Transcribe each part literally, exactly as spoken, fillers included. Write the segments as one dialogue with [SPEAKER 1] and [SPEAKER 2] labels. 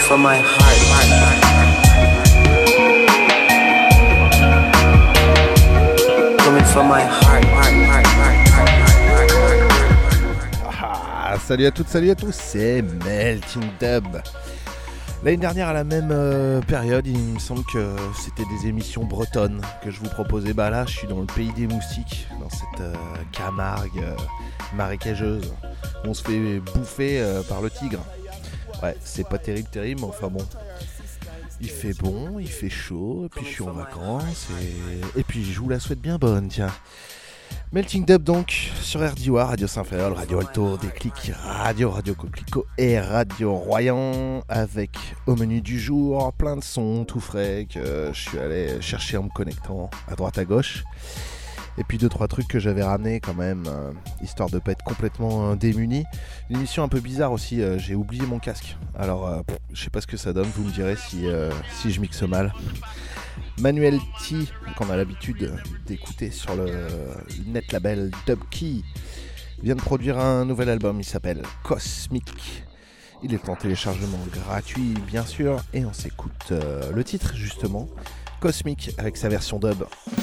[SPEAKER 1] from my heart. Coming from my heart.
[SPEAKER 2] Ah, salut à toutes, salut à tous, c'est Melting Dub. L'année dernière à la même euh, période, il me semble que c'était des émissions bretonnes que je vous proposais. Bah là, je suis dans le pays des moustiques, dans cette euh, Camargue euh, marécageuse. On se fait bouffer euh, par le tigre. Ouais, c'est pas terrible, terrible, mais enfin bon. Il fait bon, il fait chaud, et puis je suis en vacances, et, et puis je vous la souhaite bien bonne, tiens. Melting Dub donc, sur R D O A, Radio Saint-Féol, Radio Alto, Déclic, Radio, Radio Coquelicot et Radio Royan, avec au menu du jour plein de sons tout frais que je suis allé chercher en me connectant à droite à gauche. Et puis deux trois trucs que j'avais ramenés quand même, euh, histoire de pas être complètement euh, démuni. Une émission un peu bizarre aussi, euh, j'ai oublié mon casque. Alors euh, pff, je sais pas ce que ça donne, vous me direz si, euh, si je mixe mal. Manuel T, qu'on a l'habitude d'écouter sur le net label Dubkey, vient de produire un nouvel album, il s'appelle Cosmic. Il est en téléchargement gratuit bien sûr, et on s'écoute euh, le titre justement, Cosmic, avec sa version dub.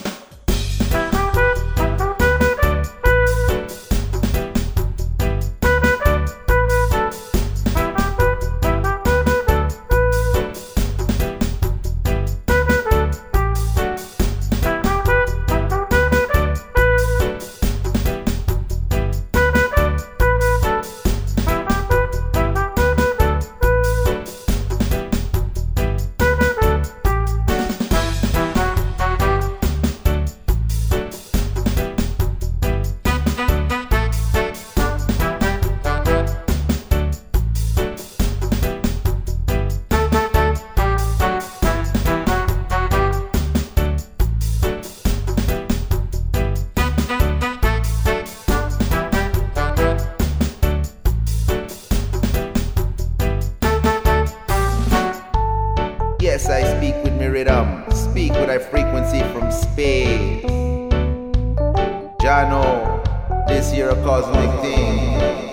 [SPEAKER 3] Yes, I speak with me rhythm, speak with a frequency from space. Jano, this here a cosmic thing.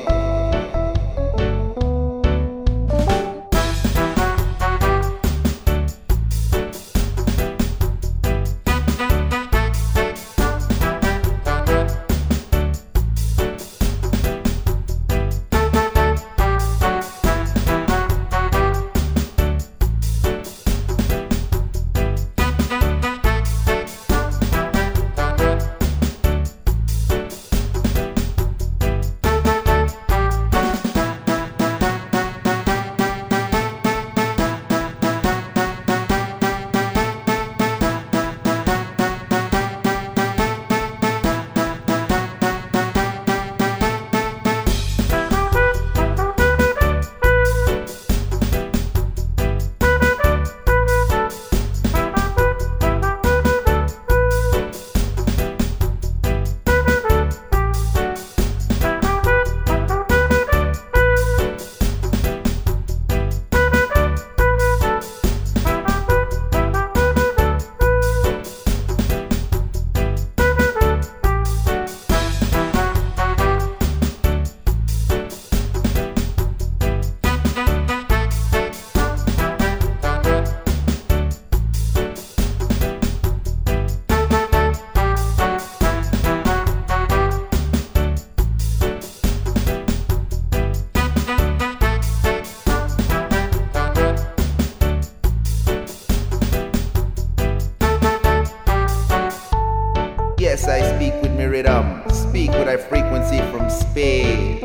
[SPEAKER 3] Yes, I speak with me rhythm, speak with a frequency from space.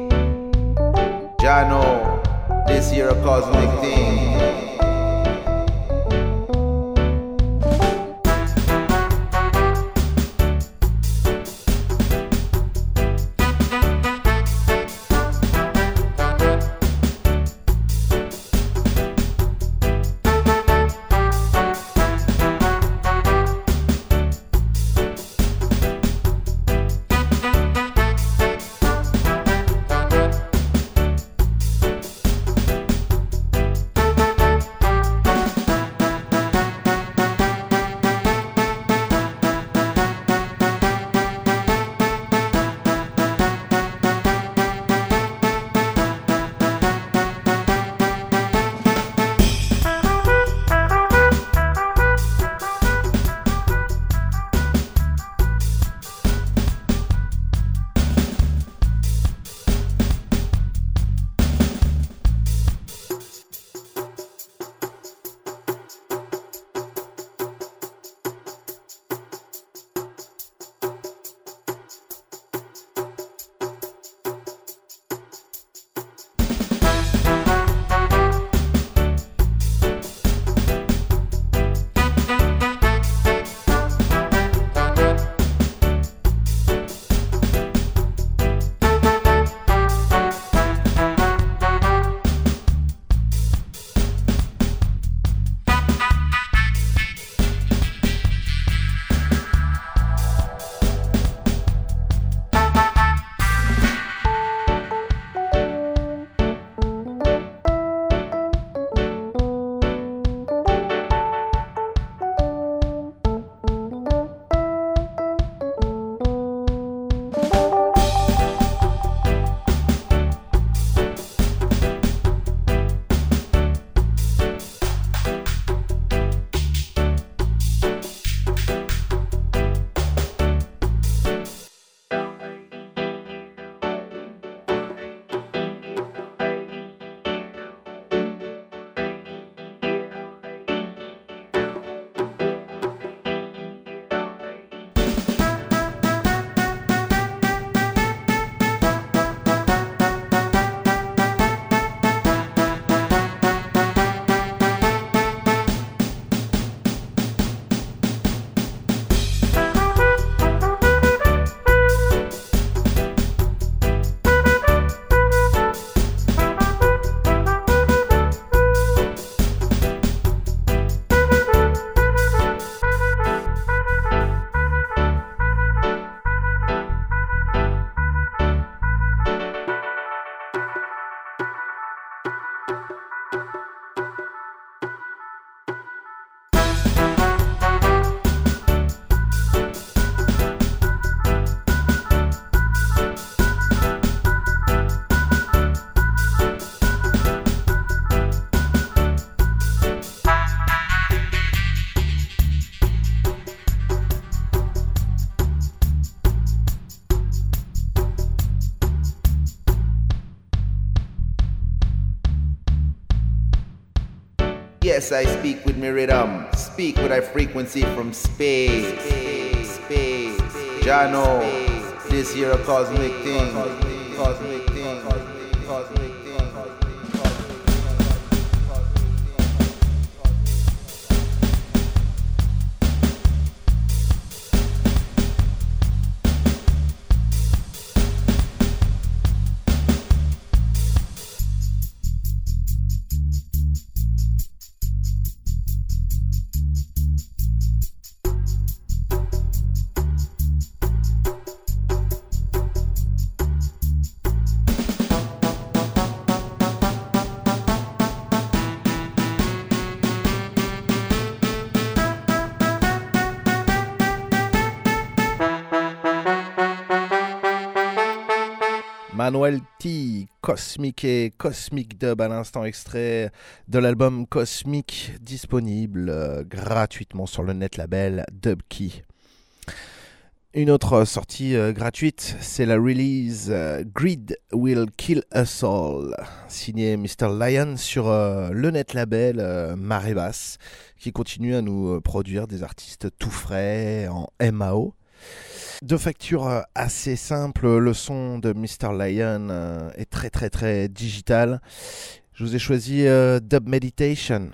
[SPEAKER 3] Jano, this here a cosmic thing. Yes, I speak with me rhythm, speak with a frequency from space. Space, Jano, this here a cosmic thing. Cosmic thing. Cosmic thing.
[SPEAKER 2] Manuel T, Cosmic et Cosmic Dub à l'instant, extrait de l'album Cosmic, disponible euh, gratuitement sur le net label Dubkey. Une autre sortie euh, gratuite, c'est la release euh, Greed Will Kill Us All, signé mister Lion sur euh, le net label euh, Marée Basse, qui continue à nous produire des artistes tout frais en M A O. De facture assez simple, le son de mister Lion euh, est très très très digital. Je vous ai choisi euh, Dub Meditation.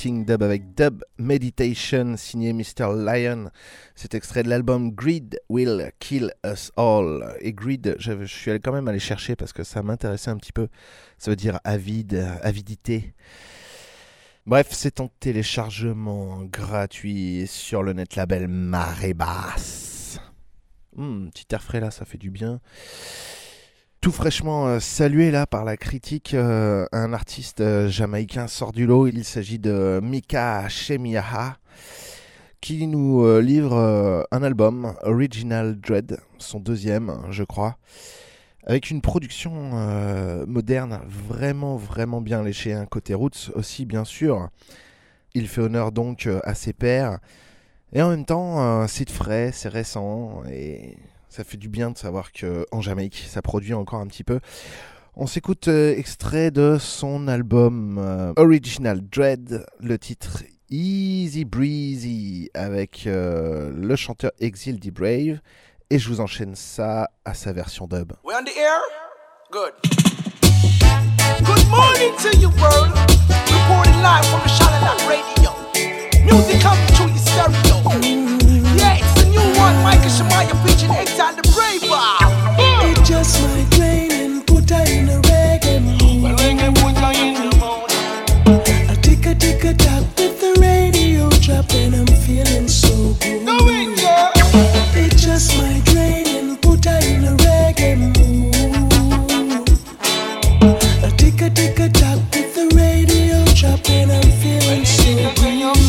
[SPEAKER 2] Melting Dub avec Dub Meditation signé mister Lion. C'est extrait de l'album Greed Will Kill Us All. Et Greed, je, je suis allé quand même aller chercher parce que ça m'intéressait un petit peu. Ça veut dire avide, avidité. Bref, c'est en téléchargement gratuit sur le net label Marée Basse. Hum, petit air frais là, ça fait du bien. Tout fraîchement euh, salué là par la critique, euh, un artiste euh, jamaïcain sort du lot. Il s'agit de Mika Shemiaha qui nous euh, livre euh, un album, Original Dread, son deuxième je crois, avec une production euh, moderne vraiment vraiment bien léchée, un côté roots aussi bien sûr. Il fait honneur donc euh, à ses pairs et en même temps euh, c'est frais, c'est récent et... ça fait du bien de savoir qu'en Jamaïque, ça produit encore un petit peu. On s'écoute euh, extrait de son album euh, Original Dread, le titre Easy Breezy, avec euh, le chanteur Exil D. Brave. Et je vous enchaîne ça à sa version dub.
[SPEAKER 4] We're on the air? Good. Good morning to you, world. Reporting live from the Charlotte Radio. Music coming through your stereo. Yeah, it's the new one, Michael Shemaya preaching Exile the Brave.
[SPEAKER 5] It just might rain and put her in a reggae mood.
[SPEAKER 4] A reggae put her in the mood.
[SPEAKER 5] I tick a tick a tap with the radio drop and I'm feeling so good.
[SPEAKER 4] Do it, yeah.
[SPEAKER 5] It just might rain and put her in a reggae mood. I tick a tick a tap with the radio drop and I'm feeling so good.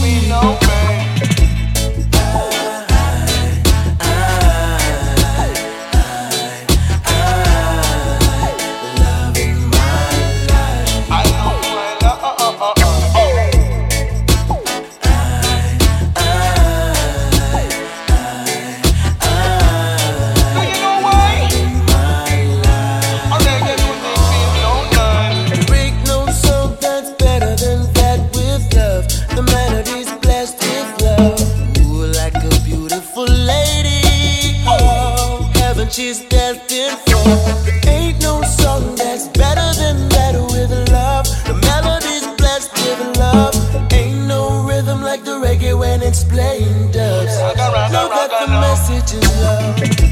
[SPEAKER 5] She's destined for. There ain't no song that's better than that with love. The melody's blessed with love. Ain't no rhythm like the reggae when it's playing dubs. Know that the message is love.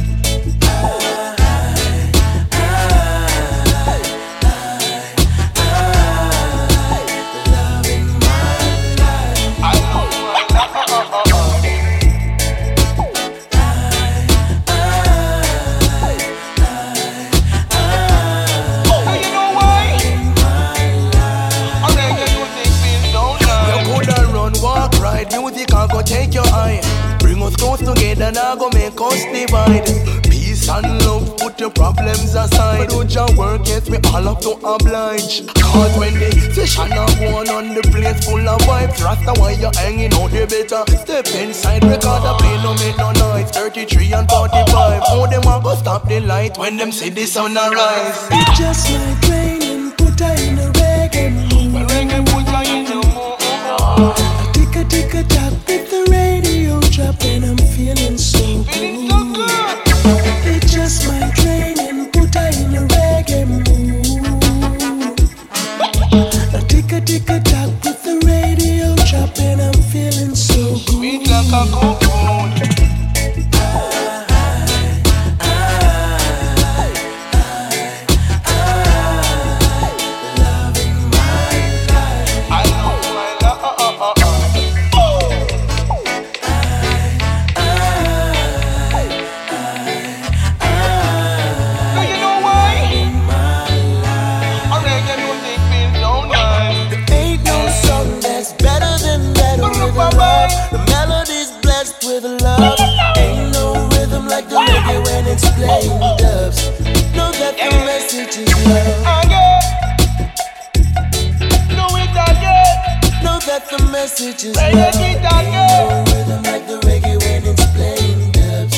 [SPEAKER 4] Take your eye, bring us close together, now go make us divide. Peace and love, put your problems aside. Do your work, yes, we all have to oblige. Cause when the session are going on, the place full of vibes. Rasta, why you hanging out, you better step inside. Record the play, no make no noise. Thirty-three and forty-five, how them a go stop the light when them see the sun arise.
[SPEAKER 5] It just might rain and put her in a reggae mood.
[SPEAKER 4] A reggae put her in the mood.
[SPEAKER 5] I tick a tick a tap with the radio drop and I'm feeling so
[SPEAKER 4] Feeling so
[SPEAKER 5] good.
[SPEAKER 4] good.
[SPEAKER 5] It just might rain and put her in a reggae mood. I tick a tick a tap with the radio drop and I'm feeling so good.
[SPEAKER 4] Sweet like a coconut.
[SPEAKER 5] It's playing dubs. Know that the message is love.
[SPEAKER 4] Do it again.
[SPEAKER 5] Know that the message is
[SPEAKER 4] Play
[SPEAKER 5] love.
[SPEAKER 4] it
[SPEAKER 5] Ain't
[SPEAKER 4] again.
[SPEAKER 5] no rhythm like the reggae when it's playing dubs.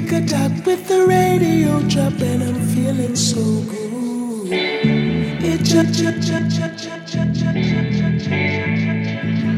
[SPEAKER 5] tick a tock with the radio drop, and I'm feeling so good. It just, just, just, just, just, just, just, just.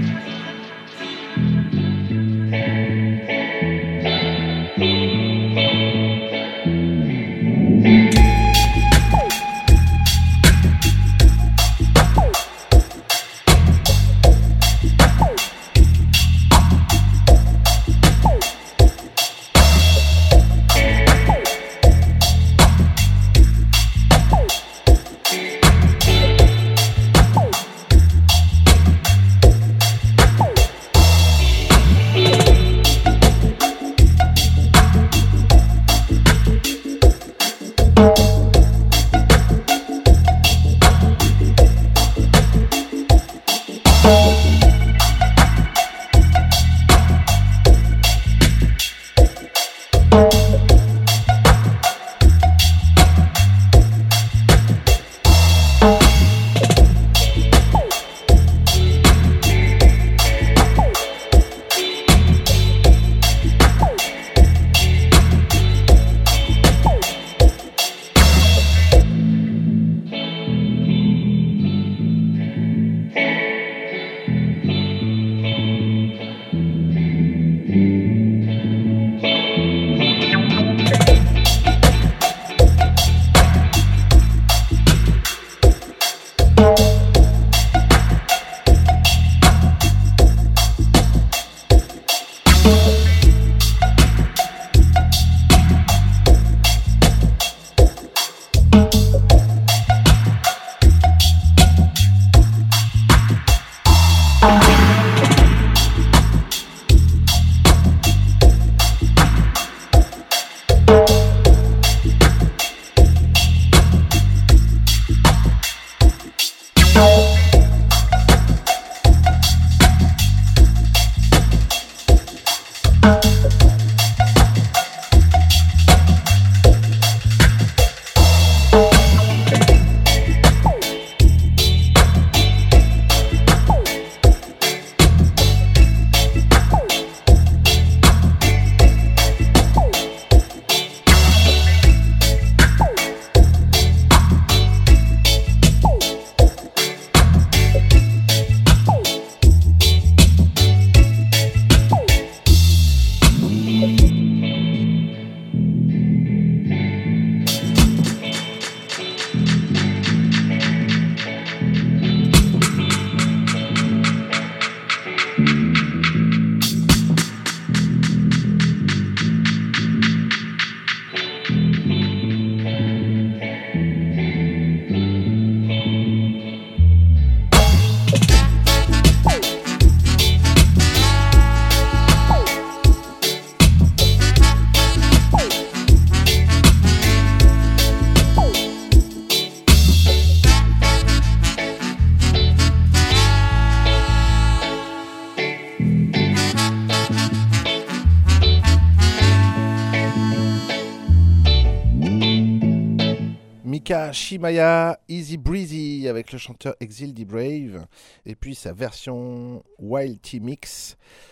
[SPEAKER 2] Mika Shimaya, Easy Breezy avec le chanteur Exil D. Brave et puis sa version Wild T Mix.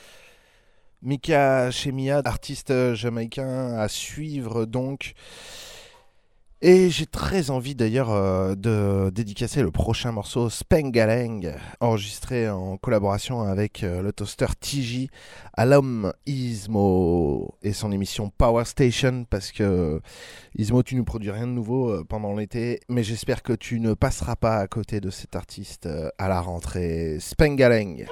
[SPEAKER 2] Mika Shimaya, artiste jamaïcain à suivre donc. Et j'ai très envie d'ailleurs euh, de dédicacer le prochain morceau Spengalang, enregistré en collaboration avec euh, le toaster T J à l'homme Ismo et son émission Power Station, parce que Ismo, tu ne produis rien de nouveau euh, pendant l'été, mais j'espère que tu ne passeras pas à côté de cet artiste euh, à la rentrée. Spengalang.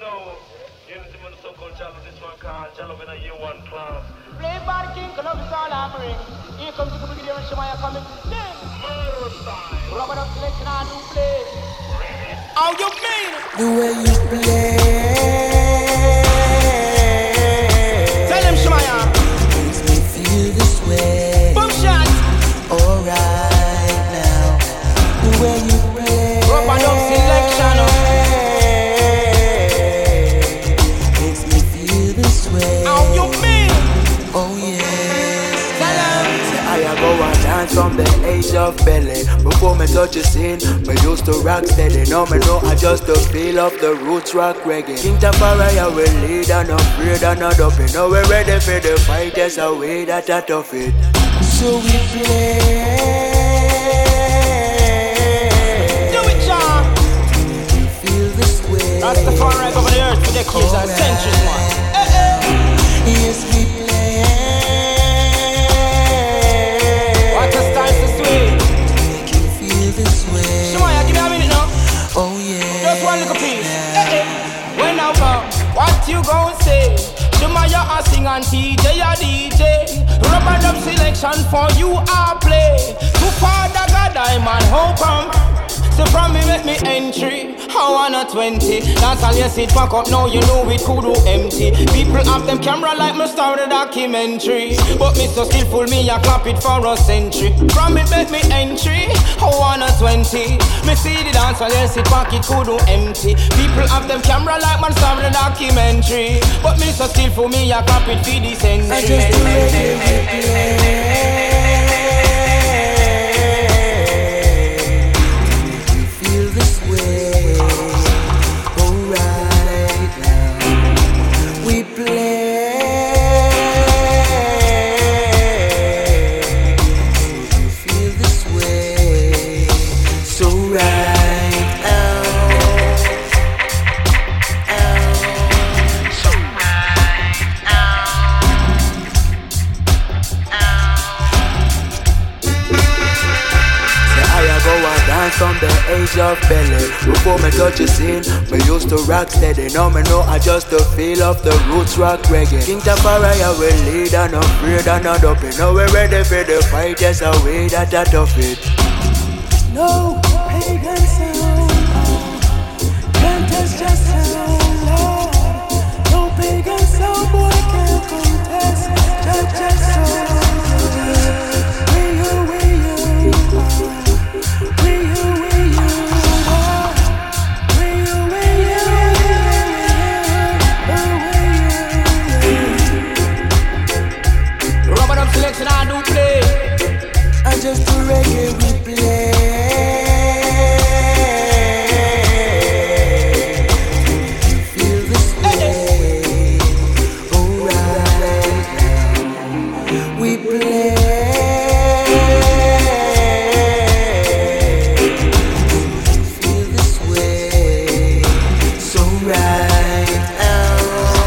[SPEAKER 6] Here comes the brigadier and Shemaya coming. Rubber up selection and new play. How you mean?
[SPEAKER 5] The way you play.
[SPEAKER 6] Tell him Shemaya.
[SPEAKER 5] Makes me feel this way.
[SPEAKER 6] Boom shot.
[SPEAKER 5] Alright now. The way you play.
[SPEAKER 6] Rubber up selection.
[SPEAKER 5] Makes me feel this way.
[SPEAKER 6] How you mean?
[SPEAKER 5] Oh yeah.
[SPEAKER 6] Tell him.
[SPEAKER 5] Say I I go and dance from the age of belly. Before me touch the scene, me used to rock steady. Now me know I just the feel of the roots rock reggae. King Tafari will lead and afraid and not up. Now we're ready for the fight, there's a way that I tough it. So we play.
[SPEAKER 6] Do it, John.
[SPEAKER 5] You feel this way.
[SPEAKER 6] Rastafari over the earth for decades and centuries, man. Eh, eh.
[SPEAKER 5] Yes, we play.
[SPEAKER 6] What a style to swing.
[SPEAKER 5] Make you feel this way.
[SPEAKER 6] Shemaya, give me a minute now.
[SPEAKER 5] Oh yeah.
[SPEAKER 6] Just one little piece. Eh, eh. When I come, what you gon' say? Shemaya a sing and T J a D J. Rubber dub selection for you I play. To Father God I'm on how come? So from me make me entry. I want a twenty. That's all you sit back up now. You know it could do empty. People have them camera like me start a documentary. But me so skillful me I clap it for a century. From it make me entry. I want a twenty. Me see the dance all you sit back it could do empty. People have them camera like man start a documentary. But me so skillful me I clap it for the century.
[SPEAKER 5] I just do it. From the age of belly. Before me touch the scene, me used to rock steady. Now me know I just the feel of the roots rock reggae. King Tafari will lead and afraid and not up. Now we're ready for the fight, just a way that I tough it. No pagan sound, can't touch just sound, Lord. No pagan sound, boy can't contest, just just sound.
[SPEAKER 6] Selection I do play.
[SPEAKER 5] I just do reggae we play. Feel this way. Alright now. We play. Feel this way. So right now.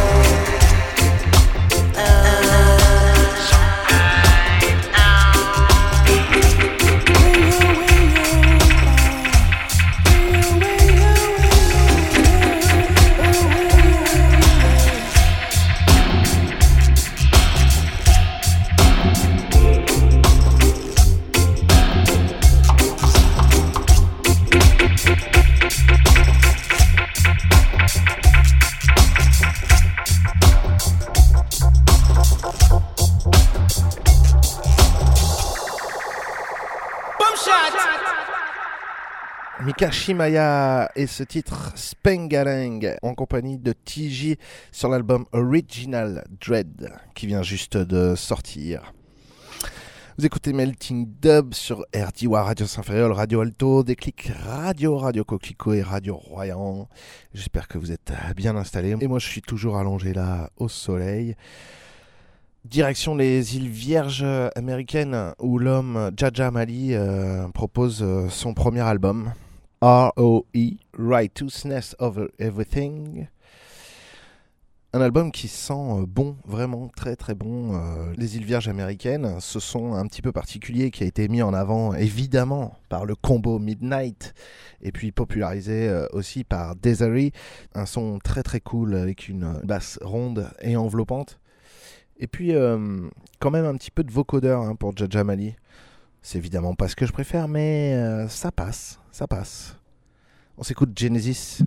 [SPEAKER 2] Mika Shimaya et ce titre Spengalang en compagnie de T J sur l'album Original Dread qui vient juste de sortir. Vous écoutez Melting Dub sur R D W, Radio Saint-Ferréol, Radio Alto, Déclic Radio, Radio Coquelicot et Radio Royan. J'espère que vous êtes bien installés. Et moi je suis toujours allongé là au soleil. Direction les îles Vierges américaines où l'homme Jaja Mali euh, propose euh, son premier album. R O E, Righteousness Over Everything. Un album qui sent bon, vraiment très très bon. Les îles Vierges américaines, ce son un petit peu particulier qui a été mis en avant évidemment par le combo Midnight et puis popularisé aussi par Desiree. Un son très très cool avec une basse ronde et enveloppante. Et puis euh, quand même un petit peu de vocodeur hein, pour Jaja Mali. C'est évidemment pas ce que je préfère, mais euh, ça passe, ça passe. On s'écoute Genesis.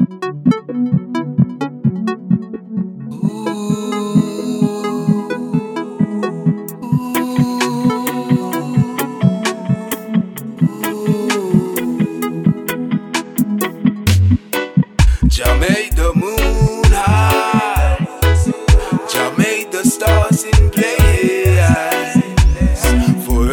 [SPEAKER 7] Jah made the moon high, Jah made the stars in place. For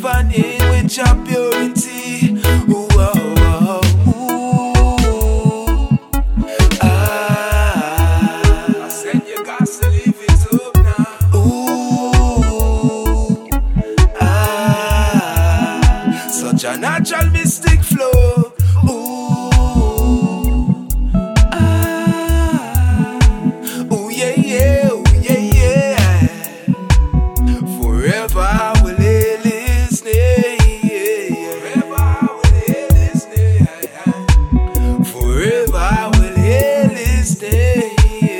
[SPEAKER 7] negative and in with your purity. Ooh, oh, oh, ooh. Ah, I said you got to leave it up now. Ooh, ah, such a natural mystic flow. Ooh, ah, ooh, yeah, yeah, ooh, yeah, yeah. Forever I will hear listening. Forever I will hear listening. Forever I will hear listening.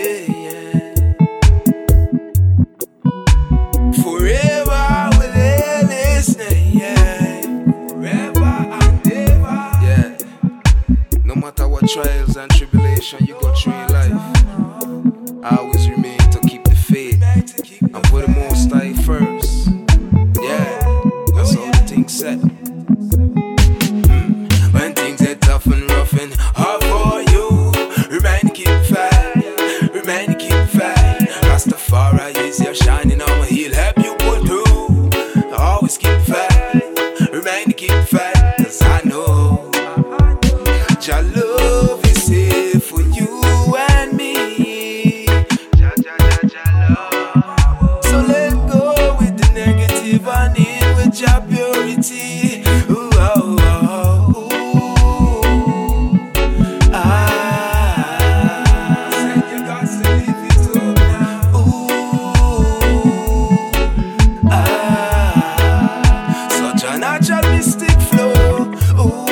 [SPEAKER 7] Forever I will hear listening. Forever and ever. Yeah. No matter what trials and tribulation you go through in life, I always remain to keep the faith and put the Most High first. Yeah, that's all the things said. Mm. When things get tough and rough and hard for you, remind to keep the fight, remind to keep the fight. Rastafari is your shining armor, he'll help you pull through. Always keep the fight, remind to keep the fight, 'cause I know your love is here for you and me. So let go with the negative and in with your purity. Ooh, oh, oh, ooh. Ah, said you got to leave it up now. Ooh, ah, such a natural mystic flow. Ooh,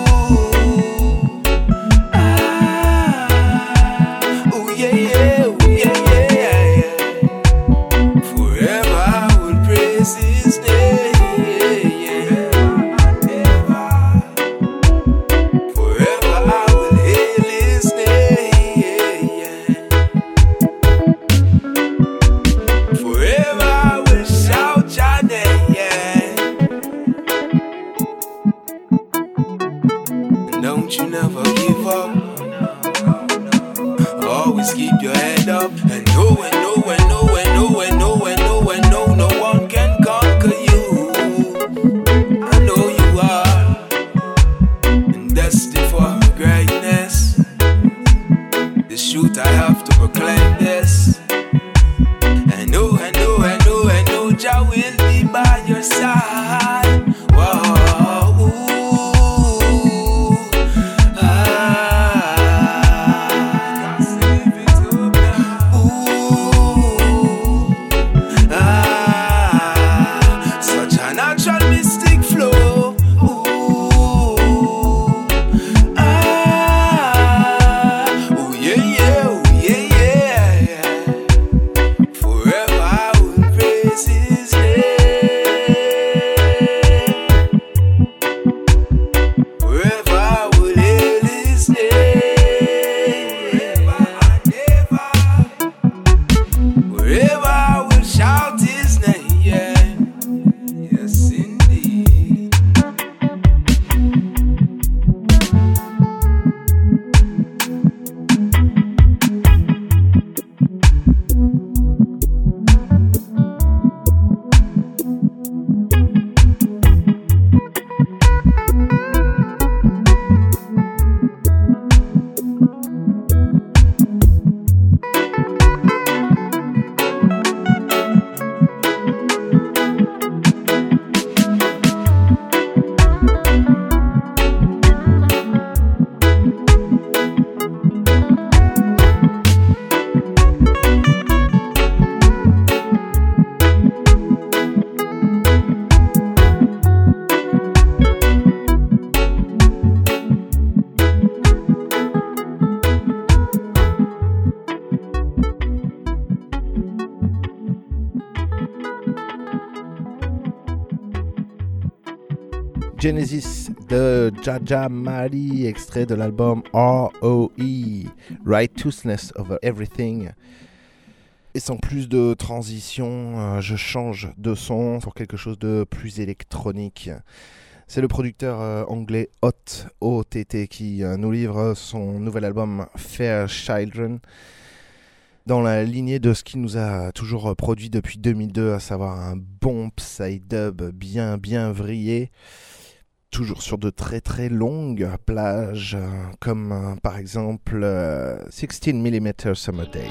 [SPEAKER 7] ah, ooh, yeah, yeah, ooh, yeah, yeah. Forever I will praise his name. Forever I will hail his name. Forever I will shout your name. And don't you never give up. Always keep your head up and know and know and know and know and know and know and know no one can conquer you. I know you are and destined for greatness. This truth I have to proclaim this. I know, I know, I know, I know Jah will be by your side. Whoa, ooh, ah, save it up now. Ooh, ah, such a natural mystic flow. Ooh, ah, ooh, yeah, yeah, ooh, yeah, yeah. Forever I will praise his name. Forever I will hail his name. Forever I will shout his name. Yeah. Yes, indeed.
[SPEAKER 2] Genesis de Jaja Mali, extrait de l'album R O E, Righteousness Over Everything. Et sans plus de transition, euh, je change de son pour quelque chose de plus électronique. C'est le producteur euh, anglais Hot, O T T, qui euh, nous livre son nouvel album Fair Children. dans la lignée de ce qui nous a toujours produit depuis deux mille deux, à savoir un bon psy-dub bien bien vrillé, toujours sur de très très longues plages, comme euh, par exemple euh, seize millimeter Summer Day.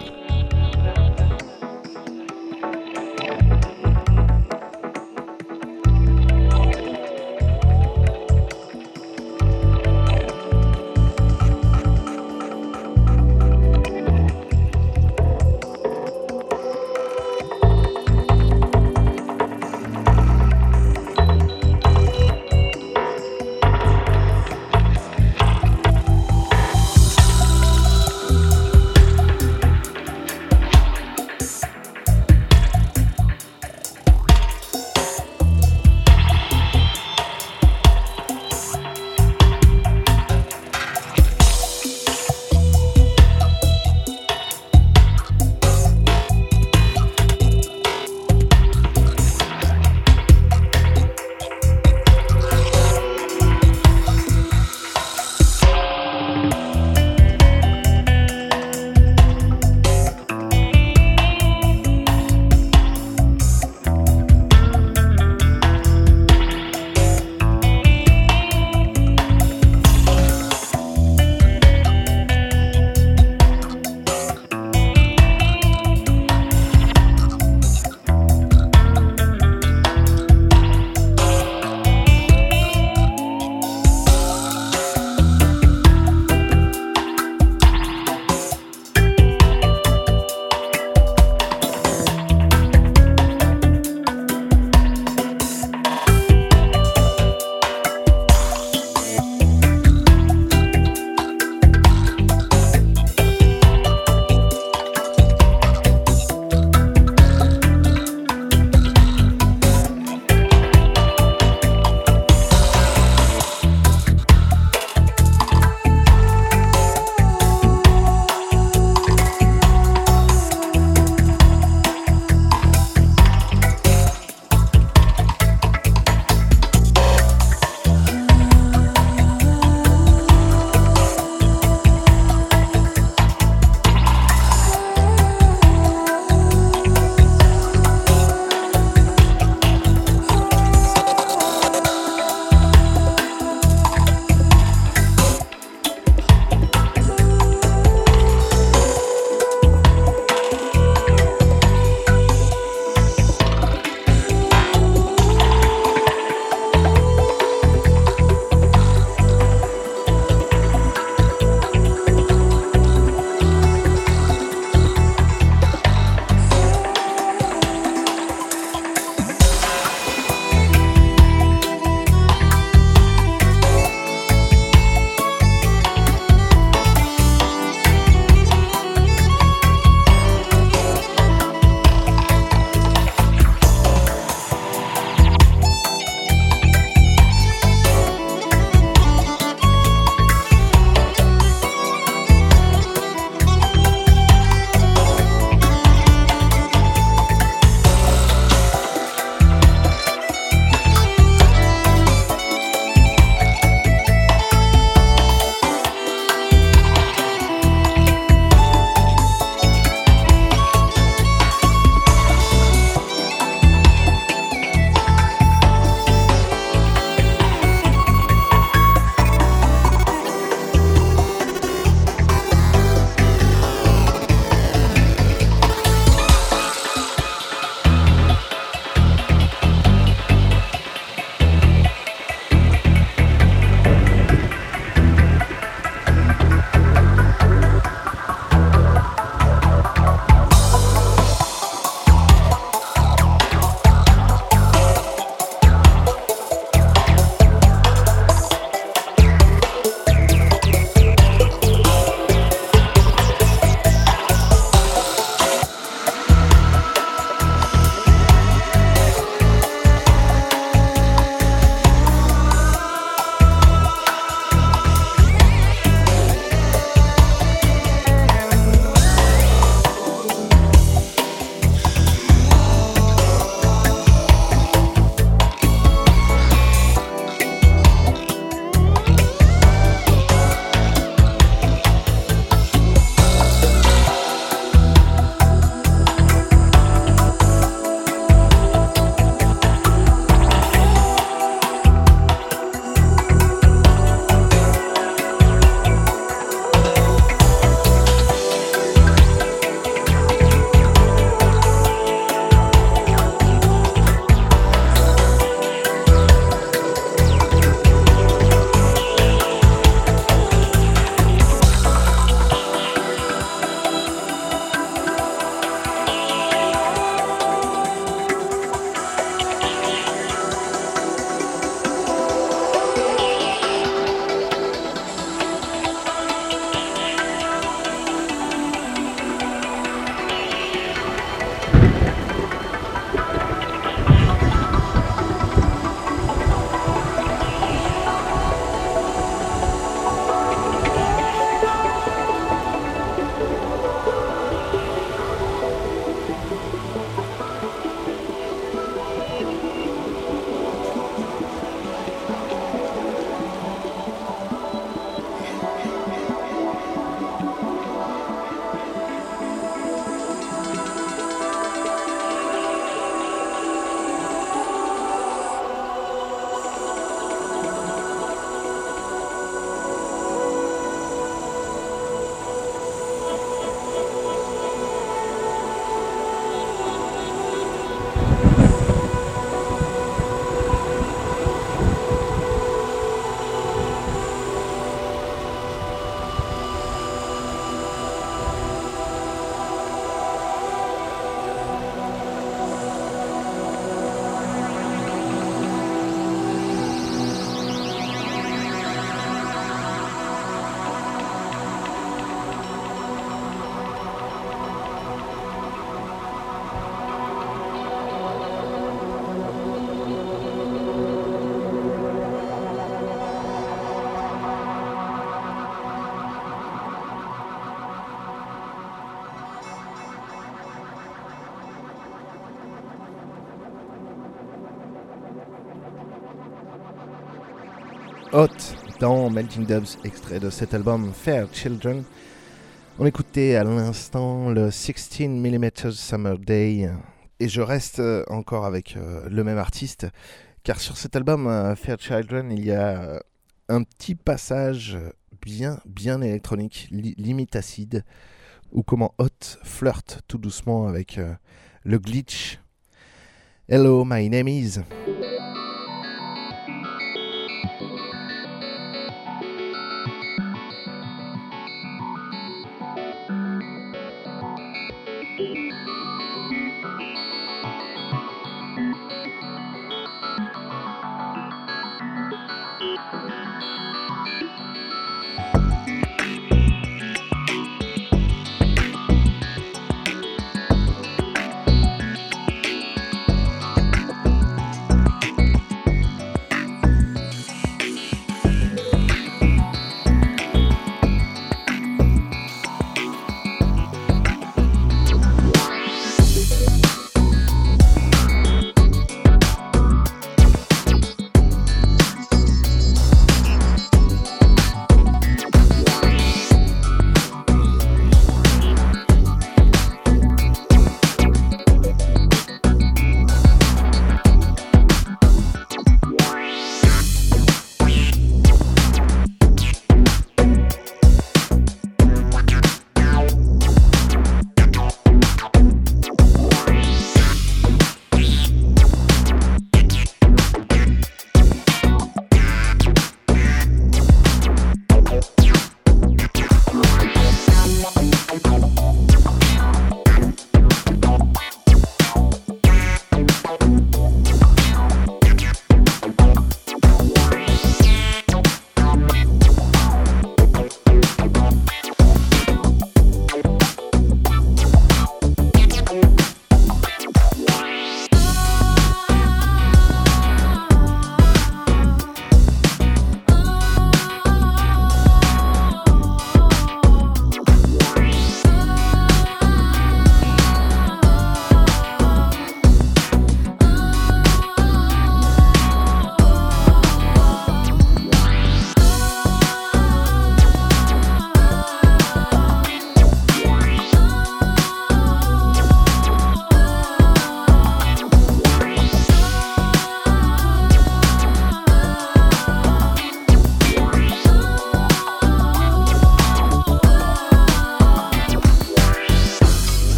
[SPEAKER 2] Hot dans Melting Dubs, extrait de cet album Fair Children. On écoutait à l'instant le seize millimeter Summer Day et je reste encore avec euh, le même artiste car sur cet album euh, Fair Children il y a un petit passage bien bien électronique, li- limite acide, ou comment Hot flirte tout doucement avec euh, le glitch. Hello, my name is...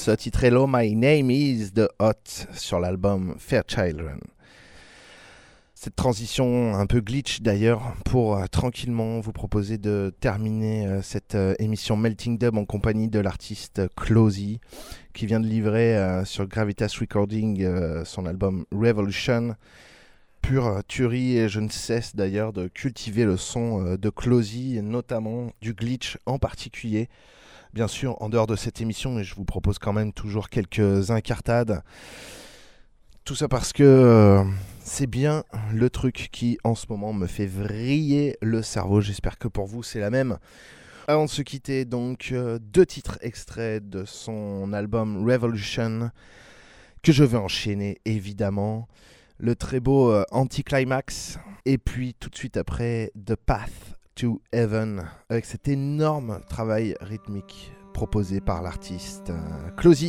[SPEAKER 2] Roots, titre Hello My Name Is The Hot sur l'album Fairchildren. Cette transition un peu glitch d'ailleurs pour euh, tranquillement vous proposer de terminer euh, cette euh, émission Melting Dub en compagnie de l'artiste Closey qui vient de livrer euh, sur Gravitas Recording euh, son album Revolution. Pure euh, tuerie, et je ne cesse d'ailleurs de cultiver le son euh, de Closey, notamment du glitch en particulier. Bien sûr, en dehors de cette émission, mais je vous propose quand même toujours quelques incartades. Tout ça parce que euh, c'est bien le truc qui, en ce moment, me fait vriller le cerveau. J'espère que pour vous, c'est la même. Avant de se quitter, donc, euh, deux titres extraits de son album Revolution, que je vais enchaîner, évidemment. Le très beau euh, Anticlimax, et puis tout de suite après, The Path to Heaven, avec cet énorme travail rythmique proposé par l'artiste euh, Closey.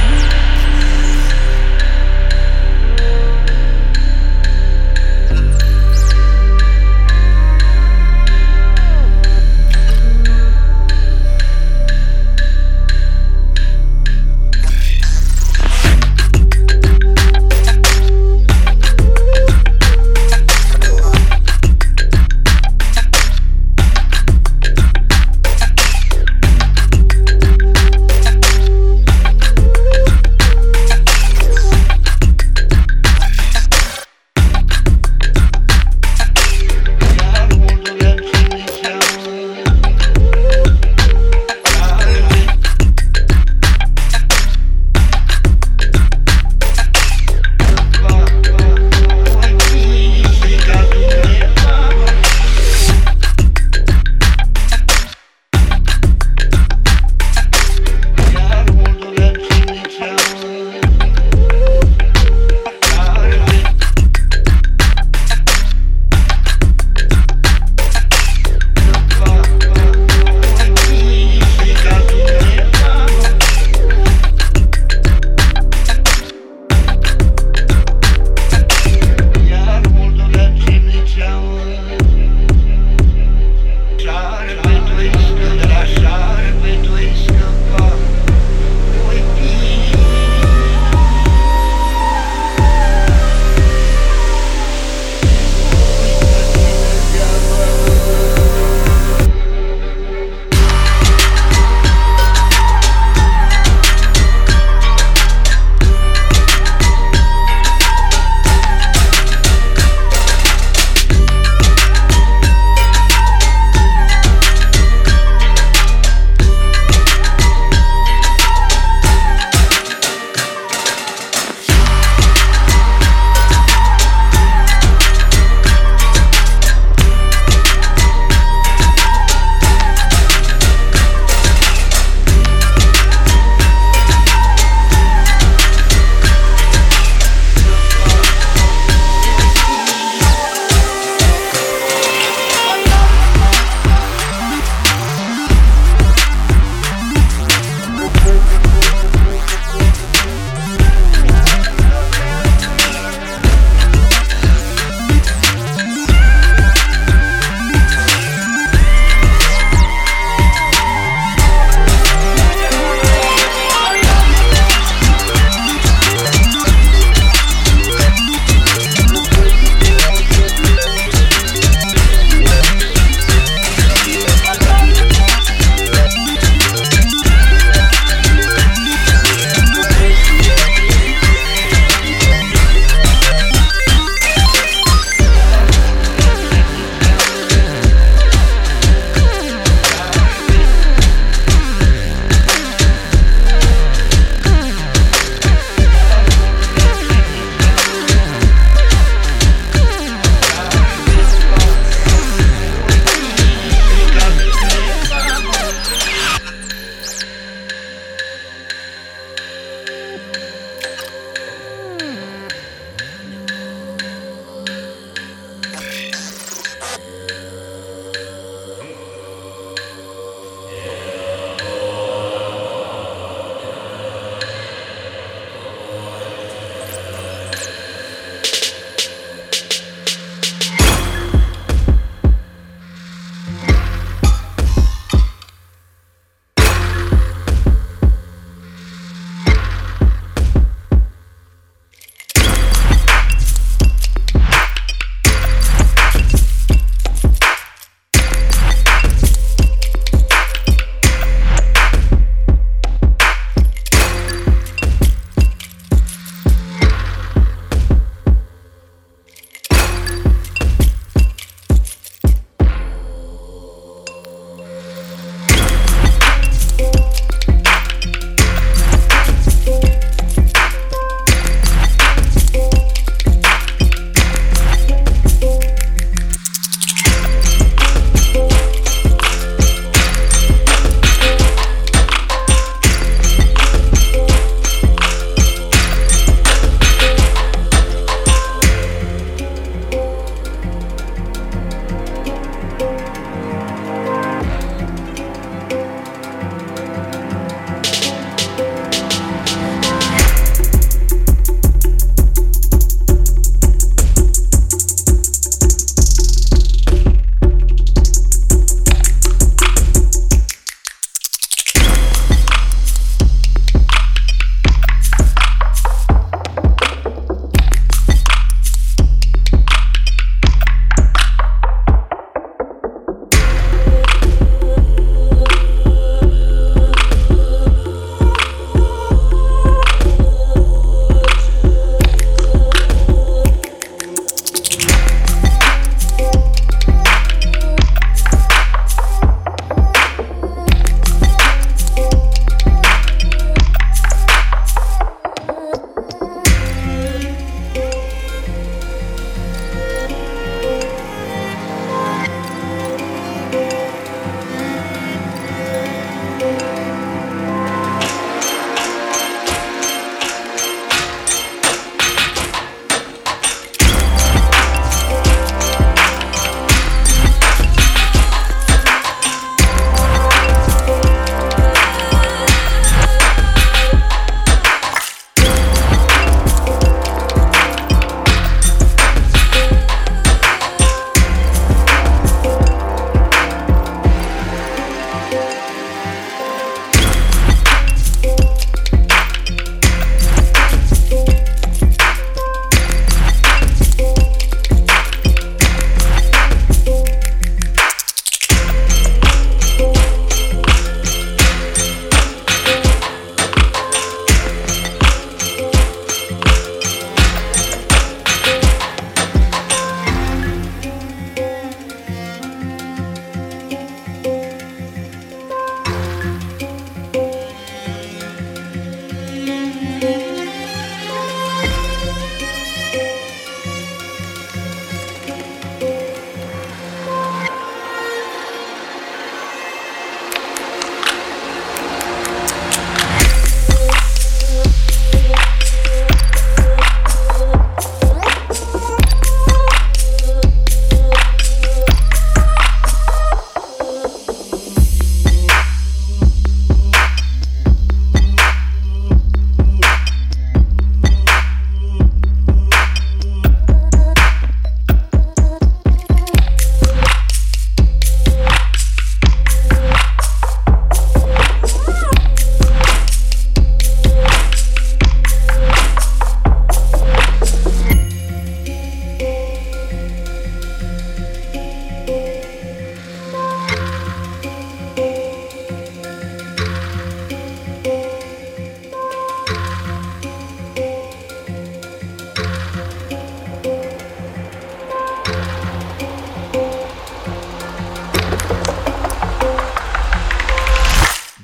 [SPEAKER 5] Thank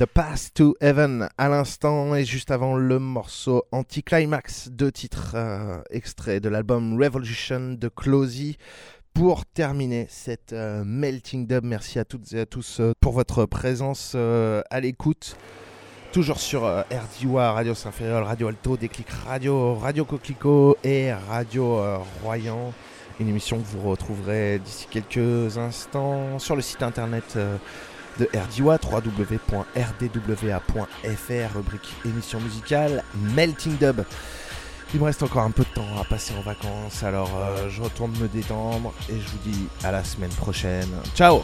[SPEAKER 2] The Path to Heaven à l'instant, et juste avant le morceau Anticlimax, deux titres euh, extraits de l'album Revolution de Closey. Pour terminer cette euh, Melting Dub, merci à toutes et à tous euh, pour votre présence euh, à l'écoute. Toujours sur euh, R D W A, Radio Saint-Ferréol, Radio Alto, Déclic Radio, Radio Coquelicot et Radio euh, Royan. Une émission que vous retrouverez d'ici quelques instants sur le site internet euh, de R D W A, w w w point r d w a point f r, rubrique émission musicale Melting Dub. Il me reste encore un peu de temps à passer en vacances, alors euh, je retourne me détendre et je vous dis à la semaine prochaine. Ciao!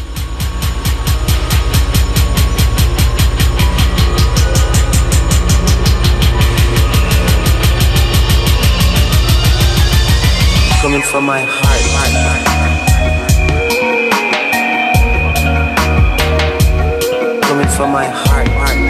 [SPEAKER 1] Coming from my heart. Coming from my heart.